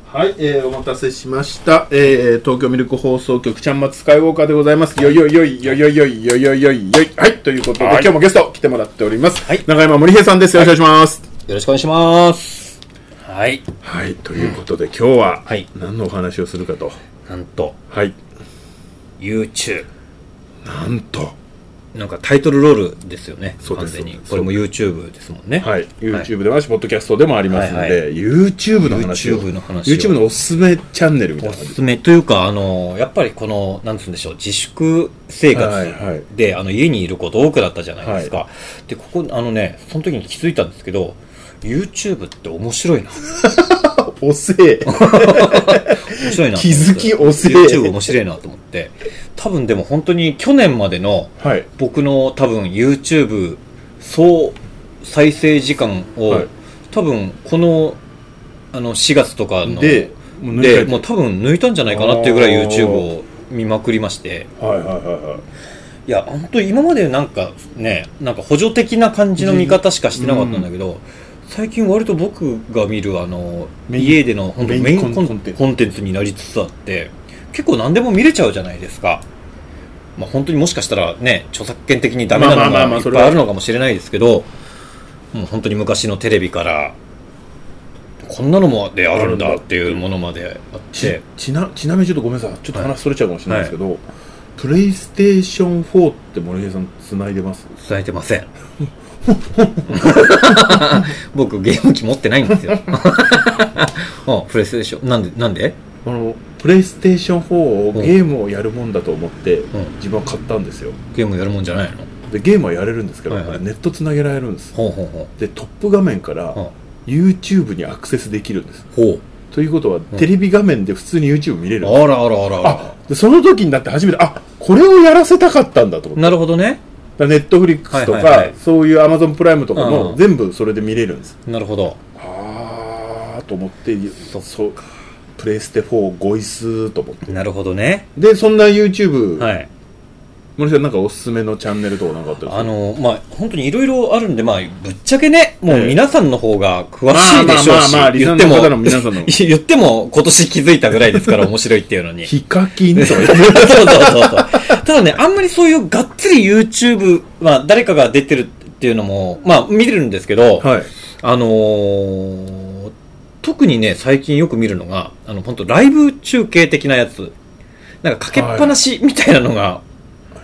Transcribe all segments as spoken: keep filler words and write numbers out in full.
はい、えー、お待たせしました、えー、東京ミルク放送局ちゃんまつスカイウォーカーでございます。よいよいよいよいよいよいよいよいよいよい、はい、ということで、はい、今日もゲスト来てもらっております、はい、永山森平さんです。よろしくお願いします、はい、 よろしくお願いします。はい、 はい、ということで今日は何のお話をするかと、 なんと、 はい、 YouTube、 なんとなんかタイトルロールですよね。 そうです、 完全にこれも YouTube ですもんね。 はい、YouTube でもあるし、ポッドキャストでもありますので、はいはい、YouTube の話を YouTube の話を YouTube のおすすめチャンネルみたいなおすすめというか、あのやっぱりこのなんつうんでしょう、自粛生活で、はいはい、あの家にいること多くだったじゃないですか、はい、でここあのねその時に気づいたんですけど、 YouTube って面白いなおせえ面白いな、 気づきおせえ YouTube 面白いなと思って、多分でも本当に去年までの僕の多分 YouTube 総再生時間を、はい、多分このあのしがつとかのでもうでもう多分抜いたんじゃないかなっていうぐらい YouTube を見まくりまして、 はいはいはいはい、 いや本当に今までなんかね、なんか補助的な感じの見方しかしてなかったんだけど、うん、最近割と僕が見るあの家での本当メインコンテンツになりつつあって、結構何でも見れちゃうじゃないですか。まあ、本当にもしかしたらね、著作権的にダメなのがいっぱいあるのかもしれないですけど、もう本当に昔のテレビからこんなのもであるんだっていうものまであって、 ち, ち, なちなみにちょっとごめんなさい、ちょっと話それちゃうかもしれないですけど、はい、プレイステーションフォーって森平さんつないでます？ つないでません僕ゲーム機持ってないんですよあ、プレイステーションなんでなんであのプレイステーションフォーをゲームをやるもんだと思って自分は買ったんですよ。 ゲームやるもんじゃないので、ゲームはやれるんですけど、はいはい、ネットつなげられるんです。ほうほうほうでトップ画面から YouTube にアクセスできるんです。ほうということは、テレビ画面で普通に YouTube 見れるんです。 あらあらあらあら。 あでその時になって初めて、あ、これをやらせたかったんだと思って。 なるほどね。 ネットフリックスとか、はいはいはい、そういう Amazon プライムとかも全部それで見れるんです。 なるほど。 あーと思って、そそうか、プレイステフォーごいすと思って。 なるほどね。 でそんな YouTube、 はい、 森さんなんかおすすめのチャンネルとかなんかあったんですか？ あのまあ本当にいろいろあるんで、まあぶっちゃけね、もう皆さんの方が詳しいでしょうし、言っても言っても今年気づいたぐらいですから面白いっていうのに。 ヒカキンとかそうそうそうそう。ただね、あんまりそういうがっつり YouTube、まあ誰かが出てるっていうのもまあ見れるんですけど、はい、あのー、特にね最近よく見るのが、あの本当ライブ中継的なやつ、なんかかけっぱなしみたいなのが、はい、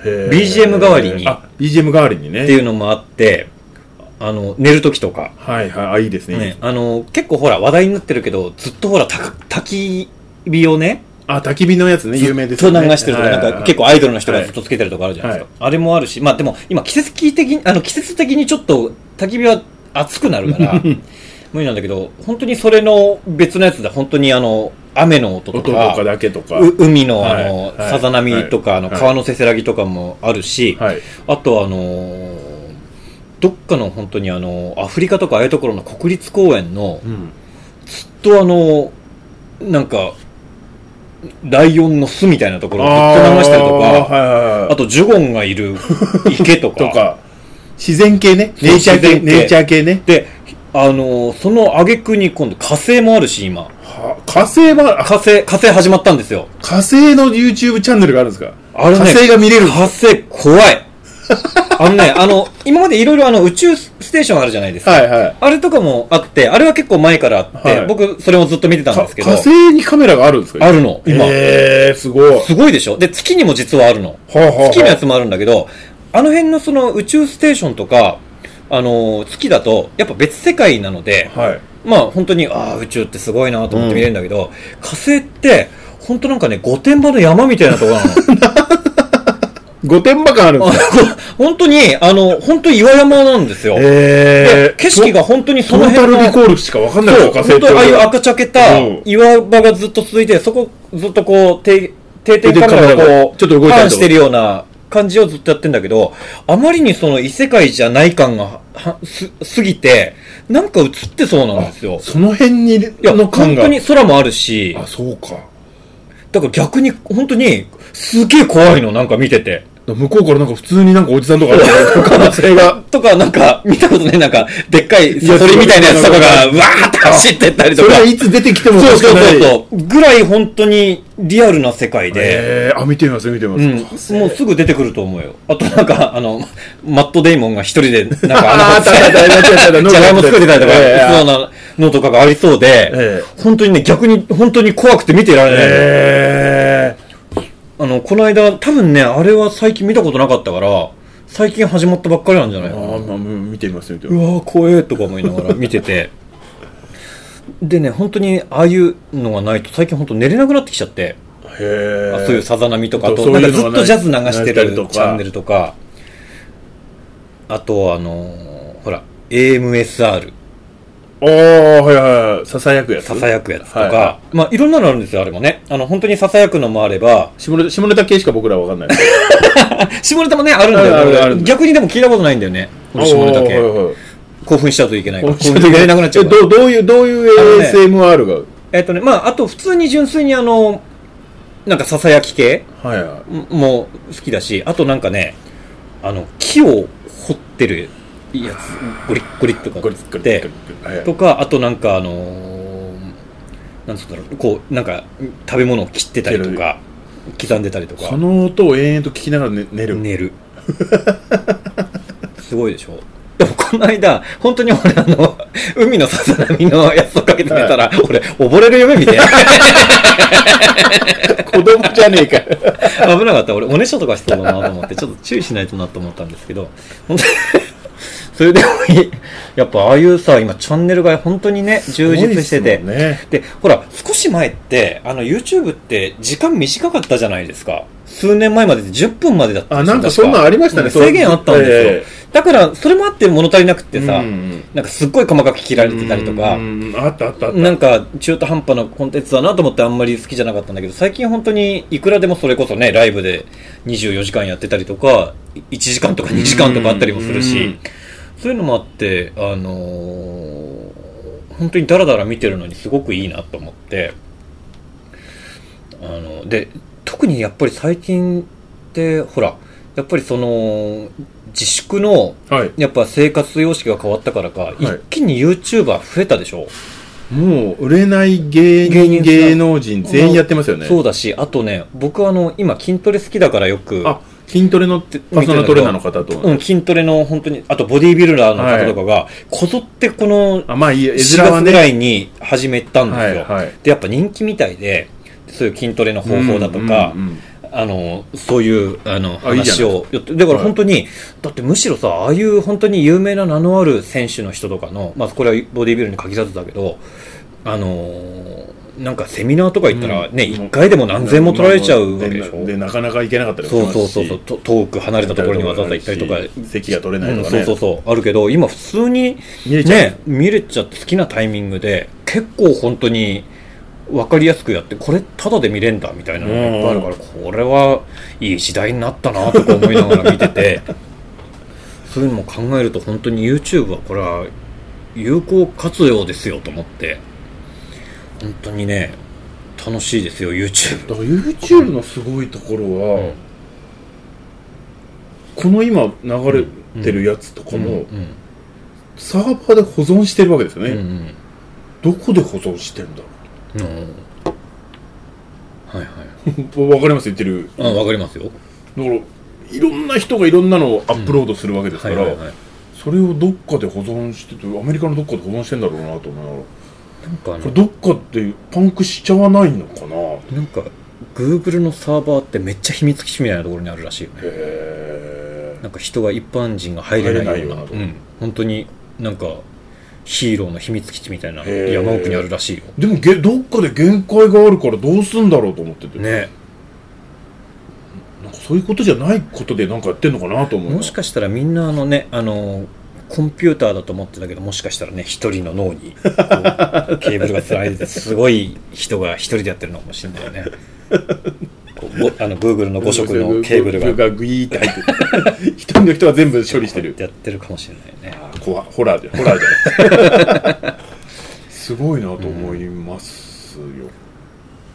ビージーエム 代わりに、 あ ビージーエム 代わりにねっていうのもあって、あの寝るときとか、 はいはい、あいいですね、 ね、あの結構ほら話題になってるけど、ずっとほらた焚き火をね、 あ焚き火のやつね、有名ですよね。 ずっと流してるとか、はいはいはい、なんか結構アイドルの人がずっとつけてるとかあるじゃないですか、はい、あれもあるし、まあでも今季節的にあの季節的にちょっと焚き火は熱くなるから無理なんだけど、本当にそれの別のやつで本当にあの雨の音と か, 音とかだけとか、 海 の, あの、はい、さざ波とか、はい、あの川のせせらぎとかもあるし、はい、あとあのー、どっかの本当にあのアフリカとかああいうところの国立公園の、うん、ずっとあのなんかライオンの巣みたいなところをずっと流してるとか、 あ,、はいはいはい、あとジュゴンがいる池とかとか自然系ね、ネイチャー系、ネイチャー系ね。 で、あのー、その挙句に今度火星もあるし、今は火星も火星火星始まったんですよ。 火星の YouTube チャンネルがあるんですか？ あれね、 火星が見れる。 火星怖いあのね、あの今までいろいろあの宇宙ステーションあるじゃないですか、はいはい、あれとかもあって、あれは結構前からあって、はい、僕それもずっと見てたんですけど、 火星にカメラがあるんですか？ あるの今。 へー、すごいすごいでしょ。で月にも実はあるの、はあはあ、月のやつもあるんだけど、あの辺のその宇宙ステーションとか、あの月だとやっぱ別世界なので、はい、まあ本当にあ宇宙ってすごいなと思って見れるんだけど、うん、火星って本当なんかね、御殿場の山みたいなところなの御殿場感あるんですか？ 本当にあの本当に岩山なんですよ。で景色が本当にその辺のトータルリコールしか分かんない。 そう、本当にああいう赤茶けた岩場がずっと続いて、そこずっとこう定定点カメラがこうちょっと動いてパンしてるような感じをずっとやってんだけど、あまりにその異世界じゃない感がす過ぎて、なんか映ってそうなんですよ。 その辺にの感が、 本当に空もあるし、 あ、そうか。 だから逆に本当にすげえ怖いの、なんか見てて。 向こうからなんか普通になんかおじさんとか可能性がとかなんか見たことね、なんかでっかいサソリみたいなやつとかがわーって走ってったりとか、 それがいつ出てきてもそうそうそうそうぐらい本当にリアルな世界で、 えー、あ見てみます見てみます、うん、もうすぐ出てくると思うよ。あとなんかあのマットデイモンが一人でなんかあのじゃがいも作ってたりとか、えー、そうなのとかがありそうで、えー、本当にね逆に本当に怖くて見てられない、えーあのこの間多分ねあれは最近見たことなかったから最近始まったばっかりなんじゃないかな。あ、まあ、 見てみます見てみます。 うわー怖えとか思いながら見ててでね本当にああいうのがないと最近本当寝れなくなってきちゃって、へー、そういうさざ波とか、あとなんかずっとジャズ流してるチャンネルとか、あとあのー、ほら エーエムエスアール、 ああ、はいはい、ささやくやつ。 ささやくやつとか、はいはい、まあいろんなのあるんですよ、あれもね。あの本当にささやくのもあれば、 下ネタ、下ネタ系しか僕らは分かんない。 下ネタもねあるんだよ。あるある逆にでも聞いたことないんだよね。下ネタ系。はいはい、興奮しちゃうといけないから。興奮して寝れなくなっちゃうから。 ど, どういうどういう エーエスエムアール が、ね、 えっとねまああと普通に純粋にあのなんかささやき系、はいはい、も好きだし、あとなんかねあの木を掘ってるやつゴリッゴリッとかってとか、あとなんかあのー、なんつうんだろう、こうなんか食べ物を切ってたりとか刻んでたりとか、 その音を延々と聞きながら寝る寝るすごいでしょ。でもこの間本当に俺あの海のさざ波のやつをかけて寝たら、はい、俺溺れる夢見て子供じゃねえか危なかった。俺おねしょとかしそうだなと思ってちょっと注意しないとなと思ったんですけど、本当にそれでもいい。やっぱああいうさ今チャンネルが本当にね充実してて、ね、でほら少し前ってあの YouTube って時間短かったじゃないですか。数年前まででじゅっぷんまでだったんですよ。 あ、なんかそんなんありましたね。 制限あったんですよ、えー、だからそれもあって物足りなくってさ、うんうん、なんかすっごい細かく切られてたりとか、 うんうん、あったあったあった、 なんか中途半端なコンテンツだなと思ってあんまり好きじゃなかったんだけど、最近本当にいくらでもそれこそねライブでにじゅうよじかんやってたりとかいちじかんとかにじかんとかあったりもするし、うんうん、そういうのもあってあのー、本当にダラダラ見てるのにすごくいいなと思って、あので特にやっぱり最近ってほらやっぱりその自粛の、はい、やっぱ生活様式が変わったからか、はい、一気に YouTuber 増えたでしょ。 もう売れない芸人芸能人全員やってますよね。 そうだし、あとね僕はあの今筋トレ好きだからよく、 あ筋トレのってパーソナルトレーナーの方と、 うん、筋トレの本当にあとボディービルダーの方とかが、はい、こぞってこのあ、まあ、いい絵面はね、 しがつぐらいに始めたんですよ、はいはい、でやっぱ人気みたいでそういう筋トレの方法だとか、うんうんうん、あのそういうあの話をいだから本当に、はい、だってむしろさああいう本当に有名な名のある選手の人とかの、まあ、これはボディービルに限らずだけど、あのー、なんかセミナーとか行ったらね、うん、いっかいでも何千も取られちゃうわけでしょ。 で, でなかなか行けなかったりもしますし、そうそうそう、遠く離れたところにわざわざ行ったりとか席が取れないとかね、 うん、そうそうそうあるけど、今普通に見れちゃう、ね、見れちゃって好きなタイミングで結構本当に分かりやすくやって、これタダで見れんだみたいなのがいっぱいあるから、これはいい時代になったなとか思いながら見ててそういうのも考えると本当に YouTube はこれは有効活用ですよと思って、本当にね楽しいですよ YouTube。 だから YouTube のすごいところは、うん、この今流れてるやつとかも、うんうん、サーバーで保存してるわけですよね、うんうん、どこで保存してんだろう、うん、はいはいわかります言ってる。 あ、わかりますよ。 だからいろんな人がいろんなのをアップロードするわけですから、うんはいはいはい、それをどっかで保存してて、アメリカのどっかで保存してんだろうなと思いながら、なんか、ね、これどっかでパンクしちゃわないのかな。 なんか Google のサーバーってめっちゃ秘密基地みたいなところにあるらしいよね。 へー。 なんか人が一般人が入れないような、うん、本当になんかヒーローの秘密基地みたいな山奥にあるらしいよ。 でもげどっかで限界があるからどうすんだろうと思っててね。 なんかそういうことじゃないことでなんかやってんのかなと思う。 もしかしたらみんなあのねあのコンピューターだと思ってたけど、もしかしたらね一人の脳にケーブルがつないでてすごい人が一人でやってるのかもしれないよねこうあの Google のご色のケーブルががグイーって入ってる一人の人は全部処理してるやってるかもしれないね。 あホラーでホラーじゃないすごいなと思いますよ、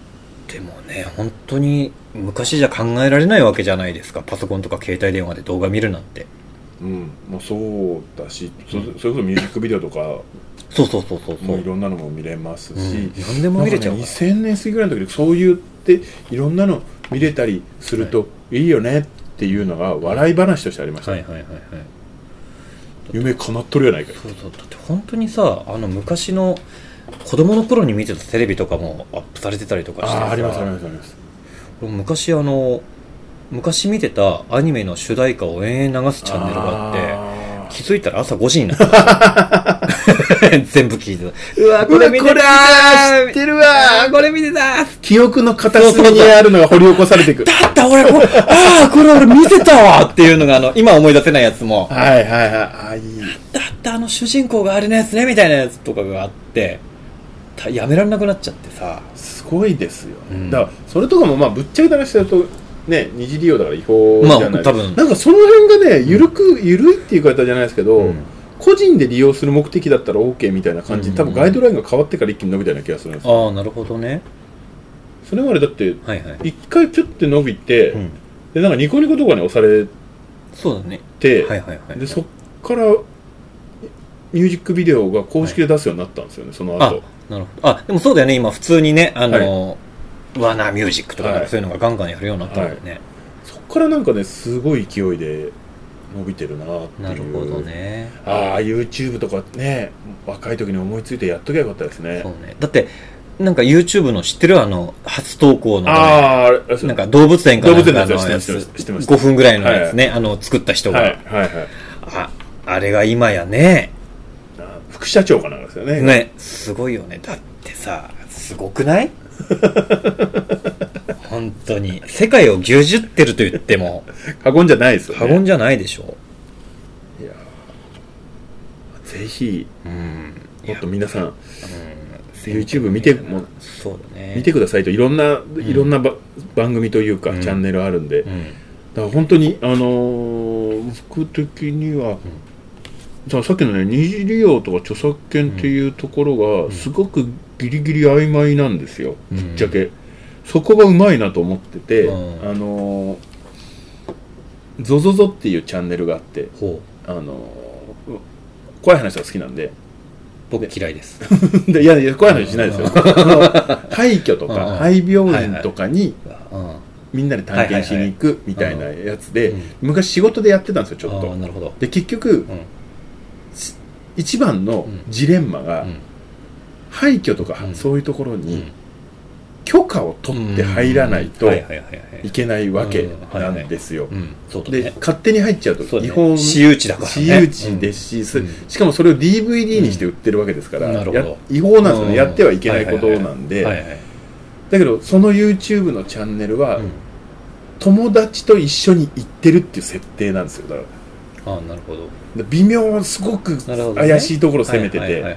でもね本当に昔じゃ考えられないわけじゃないですか、パソコンとか携帯電話で動画見るなんて。 うん、もうそうだし、そ, それこそミュージックビデオとかそうそうそうそうもういろんなのも見れますし、うん、 何でも見れちゃうから、 ね、にせんねん過ぎぐらいの時にそう言っていろんなの見れたりするといいよねっていうのが笑い話としてありましたね。はいはいはいはい、夢叶っとるやないかい。 そうそう、だって本当にさ、あの昔の子供の頃に見てたテレビとかもアップされてたりとかしてさ、 あありますありますあります。 昔あの昔見てたアニメの主題歌を延々流すチャンネルがあって、気づいたら朝ごじになってた全部聞いてた。うわこれ見てたー、 知ってるわー、 これ見てたー、 記憶の片隅にあるのが掘り起こされていく。 だって俺これああこれ俺見てたわっていうのがあの今思い出せないやつも、 はいはいはい、あいい、 だってあの主人公があれのやつねみたいなやつとかがあってやめられなくなっちゃってさ、 すごいですよ、うん、だからそれとかもまあぶっちゃけた話するとね、二次利用だから違法じゃない、まあ、多分なんかその辺がね、ゆるく、ゆるいっていう言い方じゃないですけど、うん、個人で利用する目的だったら OK みたいな感じで、多分ガイドラインが変わってから一気に伸びたような気がするんですよ。 ああ、なるほどね。 それまでだって、はいはい、一回ピュッて伸びて、うん、で、なんかニコニコ動画に押されて、 そうだね。はいはいはい。 で、そっからミュージックビデオが公式で出すようになったんですよね、はい、その後。 あ、なるほど。あ、でもそうだよね、今普通にね、あの、はい、ワーナーミュージックとか、はい、そういうのがガンガンやるようになったんだよね、はい、そっからなんかねすごい勢いで伸びてるなっていう。 なるほどね。 ああ YouTube とかね若い時に思いついてやっときゃよかったですね。 そうね。だってなんか YouTube の知ってるあの初投稿の、ね、 ああなんか動物園かなんかのやつごふんぐらいのやつね、はい、あの作った人が、 はいはいはい、 ああれが今やね副社長かなんですよね。 ね、すごいよね。だってさすごくない本当に世界を牛耳ってると言っても過言じゃないですよね。 過言じゃないでしょ。 いやぜひ、うん、もっと皆さん、うん、YouTube 見てもそうだ、ね、 見てくださいと。いろんな、うん、いろんな番組というか、うん、チャンネルあるんで、うん、だから本当にあのー、僕的には、うん、さっきのね二次利用とか著作権っていうところがすごくギリギリ曖昧なんですよ、ぶっちゃけ、うん、そこがうまいなと思ってて、うん、あのゾゾゾっていうチャンネルがあって、あの怖い話が好きなんで。 僕嫌いですでいやいや怖い話しないですよ廃墟とか廃病院とかにみんなで探検しに行くみたいなやつで昔仕事でやってたんですよちょっと。 なるほど。 で結局、うん、一番のジレンマが、うん、廃墟とかそういうところに許可を取って入らないといけないわけなんですよ。で勝手に入っちゃうと日本私有地だからね。 私有地ですし、うん、しかもそれを ディーブイディー にして売ってるわけですから、うん、や違法なんですよね。やってはいけないことなんで。だけどその YouTube のチャンネルは、うん、友達と一緒に行ってるっていう設定なんですよ。だから。 ああなるほど。 微妙すごく怪しいところを攻めてて。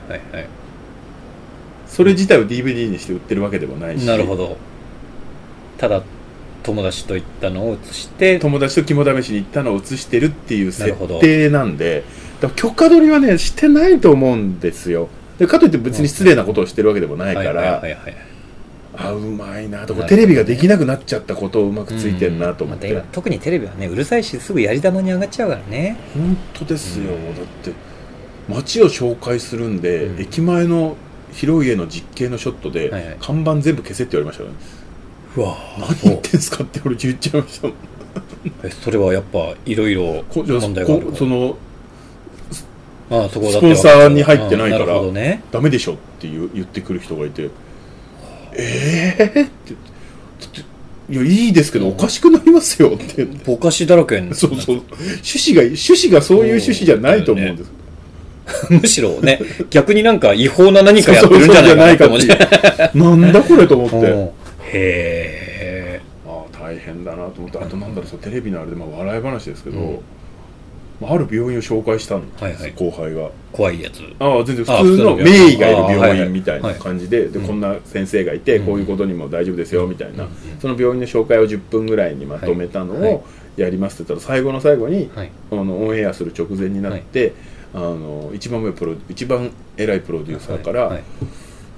それ自体を ディーブイディー にして売ってるわけでもないし。 なるほど。ただ友達と行ったのを移して友達と肝試しに行ったのを移してるっていう設定なんで、だから許可取りはねしてないと思うんですよ。でかといって別に失礼なことをしてるわけでもないからあうまいなとか、テレビができなくなっちゃったことをうまくついてるなと思って、うんま、 特にテレビはねうるさいしすぐやり玉に上がっちゃうからね。 本当ですよ、うん、だって街を紹介するんで、うん、駅前の広い家の実景のショットで、はいはい、看板全部消せって言われましたよね。 うわ何言ってんすかって俺言っちゃいましたもんえそれはやっぱいろいろ問題がある。 そのああそこだってスポンサーに入ってないから、ね、ダメでしょって言う言ってくる人がいてえーっていやいいですけどおかしくなりますよってぼかしだらけんそうそう趣旨が趣旨がそういう趣旨じゃないと思うんです。 むしろね逆になんか違法な何かやってるんじゃないかと思ってなんだこれと思ってへえああ大変だなと思って。あとなんだろうそのテレビのあれでまあ笑い話ですけど、うん、ある病院を紹介したんです、はいはい、後輩が怖いやつああ全然普通の名医がいる病院みたいな感じで、はいはい、でこんな先生がいて、うん、こういうことにも大丈夫ですよみたいな、うん、その病院の紹介をじゅっぷんぐらいにまとめたのをやりますって言ったら最後の最後に、はい、あのオンエアする直前になって、はいあの一番上プロ一番偉いプロデューサーから、はいはい、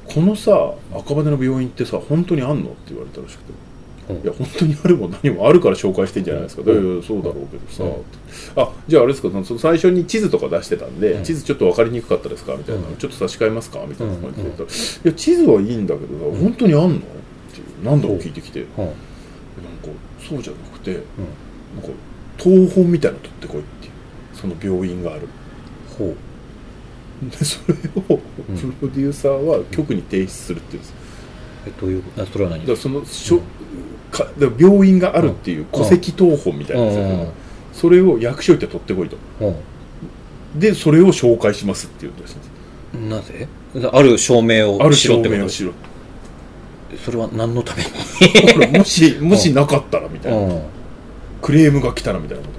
このさ赤羽の病院ってさ本当にあんのって言われたらしくて、うん、いや本当にあるも何もあるから紹介してんじゃないですか、うん、いやそうだろうけどさ、うん、あじゃああれですか、その最初に地図とか出してたんで、うん、地図ちょっと分かりにくかったですかみたいな、うん、ちょっと差し替えますかみたいな感じで言ったら、うん、いや地図はいいんだけどさ、うん、本当にあんのって何度も聞いてきて、うん、なんかそうじゃなくて、うん、なんか東本みたいなの取ってこいっていう、その病院がある、ほうでそれをプロデューサーは局に提出するっていうんです、 うん、えどういうあそれは何だからそのしょ、うん、かだから病院があるっていう戸籍謄本みたいなやつ、うん、それを役所行って取ってこいと、うん、でそれを紹介しますっていうとですね、 なぜある証明をしろってこと、ある証明をしろ、それは何のためにもしもしなかったらみたいな、うん、クレームが来たらみたいなこと、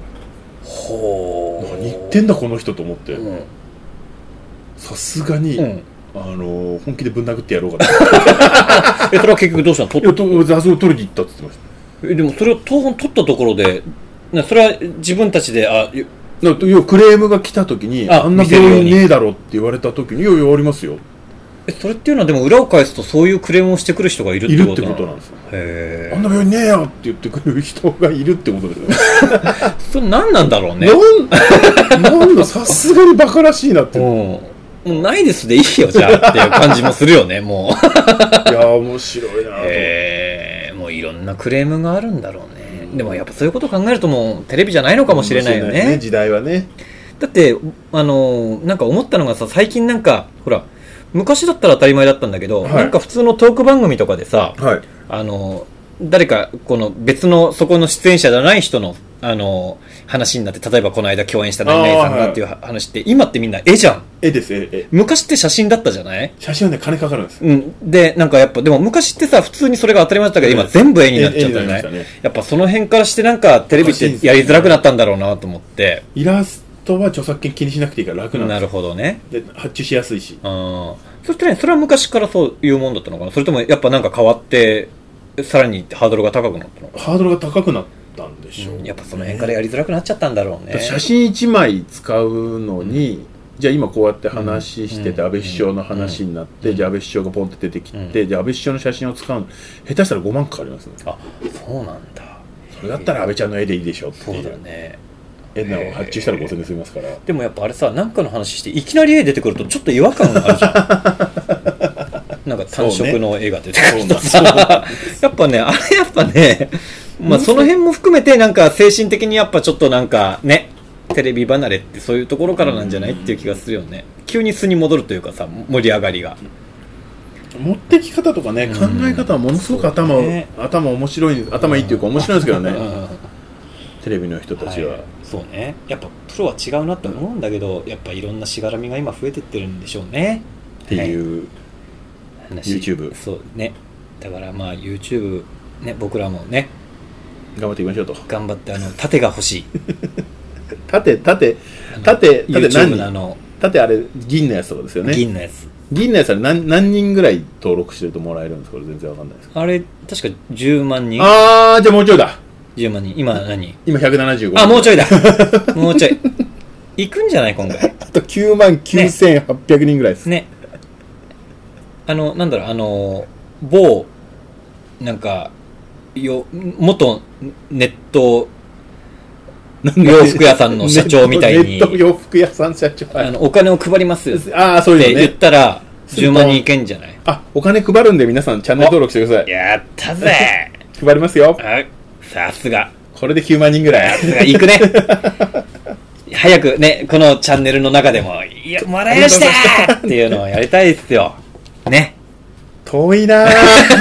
ほう何言ってんだこの人と思って、さすがに、うん、あの本気でぶん殴ってやろうかなえそれは結局どうしたの？ 取っと座像を取りに行ったって言ってました。 えでもそれを東本取ったところでそれは自分たちであ要はクレームが来た時に あ, あんな病院ねえだろって言われた時にいやいやありますよ。 えそれっていうのはでも裏を返すとそういうクレームをしてくる人がいるってことなの？いるってことなんですよ。 へーあんな病院ねえよって言ってくる人がいるってことですよねそれ何なんだろうね。 なんなんださすがにバカらしいなって、 うんもうないですでいいよじゃあっていう感じもするよねもういや面白いなと、 えー、もういろんなクレームがあるんだろうね、うん、でもやっぱそういうことを考えるともうテレビじゃないのかもしれないよ ね, ね時代はね。 だってあのなんか思ったのがさ最近なんかほら昔だったら当たり前だったんだけど、はい、なんか普通のトーク番組とかでさ、はい、あの誰かこの別のそこの出演者じゃない人のあの話になって例えばこの間共演した何々さんがっていう話って、はい、今ってみんな絵じゃん。 絵です絵絵昔って写真だったじゃない。 写真はね金かかるんです、 うん、でなんかやっぱでも昔ってさ普通にそれが当たり前だったけど今全部絵になっちゃったよ ね, ねやっぱその辺からしてなんかテレビってやりづらくなったんだろうなと思って。 イラストは著作権気にしなくていいから楽なんです。 なるほどね。 で発注しやすいし。 あそしてねそれは昔からそういうもんだったのかな、それともやっぱなんか変わってさらにハードルが高くなったのかな。 ハードルが高くなったんでしょう、 うん、やっぱその辺からやりづらくなっちゃったんだろうね。 写真いちまい使うのに、うん、じゃあ今こうやって話してて、うん、安倍首相の話になって、うん、じゃあ安倍首相がポンって出てきて、うん、じゃあ安倍首相の写真を使うの下手したらごまんかかりますね。 あそうなんだ。 それだったら安倍ちゃんの絵でいいでしょっていう。 そうだね。 絵の発注したらごせんで済みますから。 でもやっぱあれさなんかの話していきなり絵出てくるとちょっと違和感があるじゃんなんか単色の絵が出てくるとさ、ね、やっぱねあれやっぱねまあその辺も含めてなんか精神的にやっぱちょっとなんかねテレビ離れってそういうところからなんじゃないっていう気がするよね。急に素に戻るというかさ盛り上がりが持ってき方とかね、考え方はものすごく頭、ね、頭面白い頭いいっていうか面白いんですけどねテレビの人たちは、はい、 そうねやっぱプロは違うなって思うんだけど、うん、やっぱいろんなしがらみが今増えてってるんでしょうねっていう、はい、YouTube そうねだからまあ YouTube ね僕らもね頑張っていきましょうと。 頑張ってあの盾が欲しい盾盾盾盾何あの盾あれ銀のやつとかですよね。 銀のやつ銀のやつは 何, 何人ぐらい登録してるともらえるんですか。これ全然わかんないです。 あれ確かじゅうまんにん。 ああじゃあもうちょいだ。 じゅうまんにん今何今ひゃくななじゅうごあもうちょいだもうちょい行くんじゃない今回あときゅうまんきゅうせんはっぴゃくにんぐらいですね。あのなんだろうあの某なんかよ元ネット洋服屋さんの社長みたいにネット洋服屋さん社長、 あのお金を配りますあそういうの、ね、 って言ったらじゅうまんにんいけんじゃない。 あお金配るんで皆さんチャンネル登録してください。 やったぜ配りますよ。 さすがこれできゅうまんにんぐらいさすがいくね早くねこのチャンネルの中でもいやもらいましたっていうのをやりたいですよね。 遠いな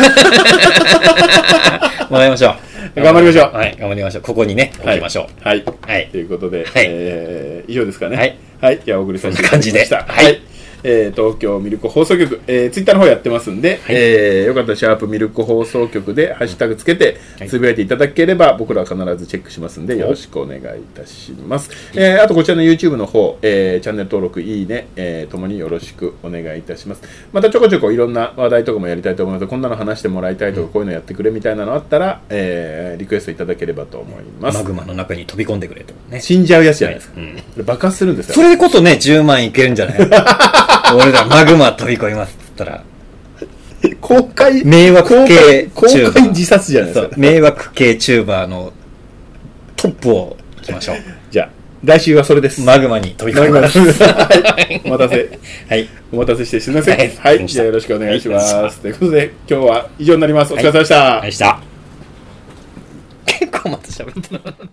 もらいましょう頑張りましょう。 はい頑張りましょう。ここにね置きましょう。はい、はいはい、ということで、はいえー、以上ですかね。 はい、 はい、じゃあお送りさせていただきました。 はい、はいえー、東京ミルク放送局、えー、ツイッターの方やってますんで、はいえー、よかったらシャープミルク放送局でハッシュタグつけてつぶやいていただければ、はい、僕らは必ずチェックしますんでよろしくお願いいたします、えー、あとこちらの YouTube の方、えー、チャンネル登録いいね、えー、ともによろしくお願いいたします。またちょこちょこいろんな話題とかもやりたいと思います。こんなの話してもらいたいとか、うん、こういうのやってくれみたいなのあったら、えー、リクエストいただければと思います。 マグマの中に飛び込んでくれと、ね、 死んじゃうやつじゃないですか、はいうん、爆発するんですよ。 それこそねじゅうまんいけるんじゃない俺らマグマ飛び込みますっつったら公開迷惑系公チューバー開自殺じゃないですか。 迷惑系チューバーのトップをいきましょう。 じゃあ来週はそれです。 マグマに飛び込みます。 お待たせ。 はい。 お待たせしてすみません。 はい。 はい、じゃあよろしくお願いします。はい、ということで今日は以上になります。お疲れ様でした。 はい、でした。結構また喋った。